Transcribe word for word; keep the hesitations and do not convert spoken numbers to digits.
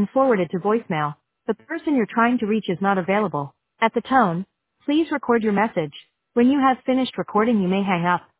been forwarded to voicemail. The person you're trying to reach is not available. At the tone, please record your message. When you have finished recording, you may hang up.